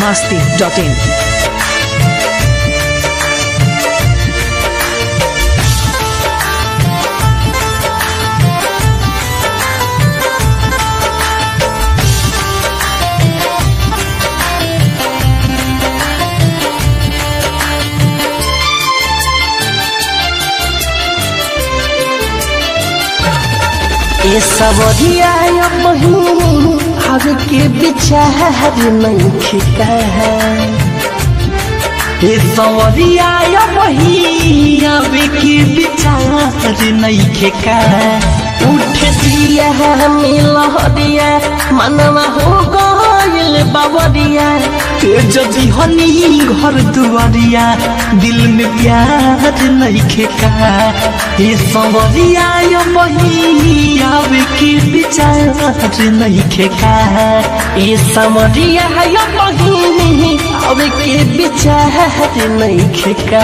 biharmasti.in ये सवरिया हर के विचार नहीं खिका ये सवरिया हर के विचार नहीं खिका उठ दिया मिलहरिया मनवा हो गइल बावरिया जदि हनी घर दुआरिया दिल में प्यार नहीं खेका ये सवरिया आवे के विचार नहीं खेका ये सवरिया आवे के विचार नहीं खेका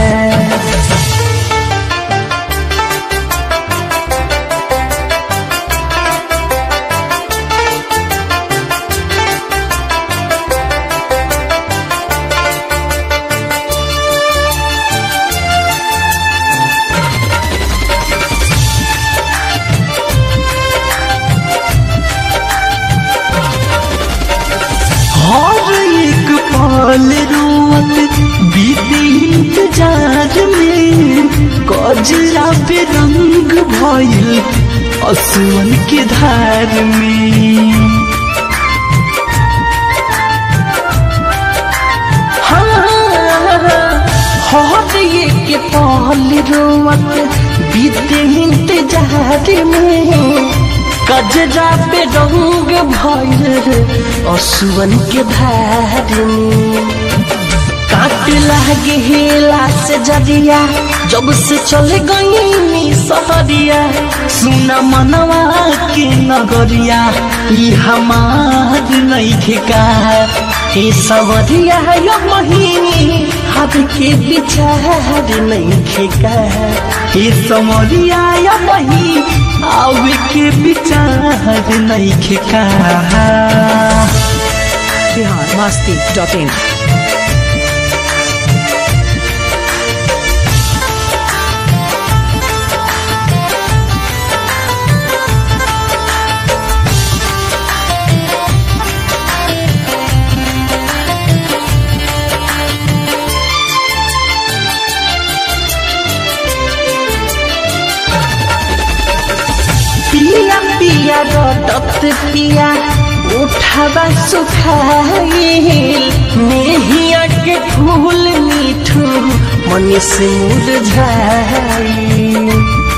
हर एक पल रोवत बीते इंतजार में कजरा पे रंग भइल असुवन के धार में हर एक पल रोवत बीते इंतजार में कजरा पे रंग भइल असुवन के धार में काट लागे हेला से जदिया जब से चले गई सहरिया सुना मनवा के नगरिया ई हमार नहीं ठेका हे सवरिया महीनी हाथ के विचार नहीं ठेका हे सवरिया महीनी आवे के विचार नहीं ठेका biharmasti.in पिया पिया रटत पिया उठावा सुखाइल नेहिया के फूल मीठू मन से मुरझाइल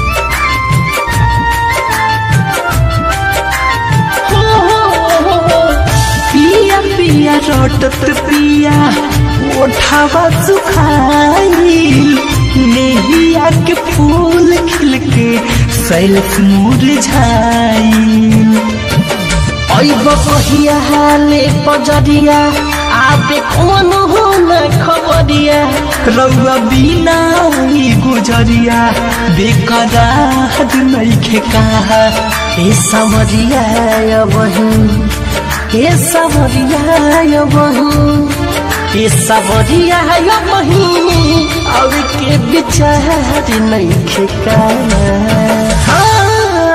पिया पिया रटत पिया उठावा सुखाइल नेहिया के फूल खिल के सैलस मुरझाइल अब कहिया हाले पजरिया आबे कौन हो न खबरिया रउआ बिना ही गुजरिया बेकरार नहीं खेका हे सवरिया बहू हे सवरिया बहू ये सवरिया महीनी अब के विचार नहीं खेका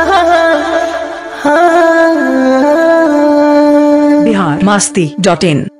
biharmasti.in